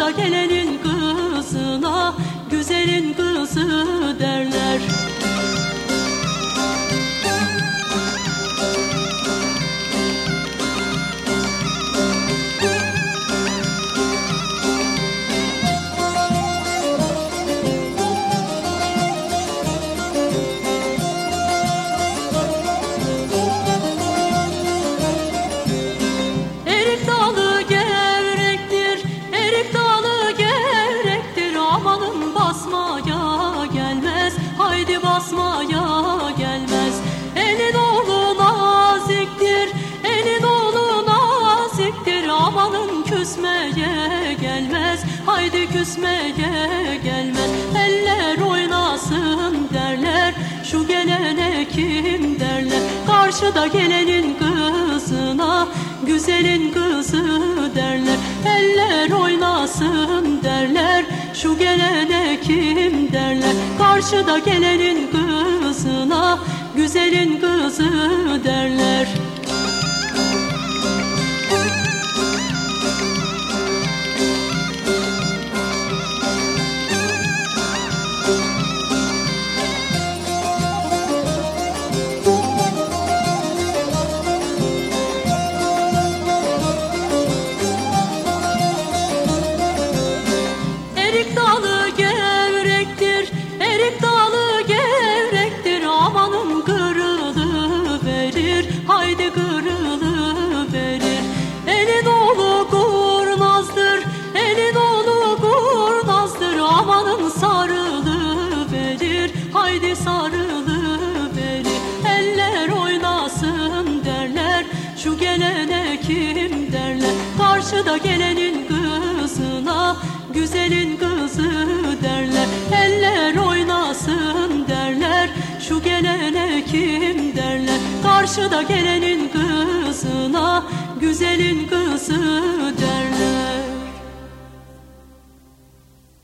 Karşıda gelenin kızına güzelin kızı derler. Erik dalı gevrektir, erik dalı gevrektir. Amanın basmaya gelmez, haydi basmaya gelmez. Elin oğlu naziktir, elin oğlu naziktir. Amanın küsmeye gelmez, haydi küsmeye gelmez. Eller oynasın derler, şu gelene kim derler. Karşıda gelenin kızına güzelin kızı derler. Eller oynasın derler, şu gelene kim derler. Karşıda gelenin kızına güzelin kızı derler. Erik dalı gevrektir, erik dalı gevrektir. Amanın kırılı verir, haydi kırılı verir. Elin oğlu kurnazdır, elin oğlu kurnazdır. Amanın sarılı verir, haydi sarılı verir. Eller oynasın derler, şu gelene kim derler. Karşıda gelenin kızına güzelin kızı derler. Eller oynasın derler, şu gelene kim derler. Karşıda gelenin kızına güzelin kızı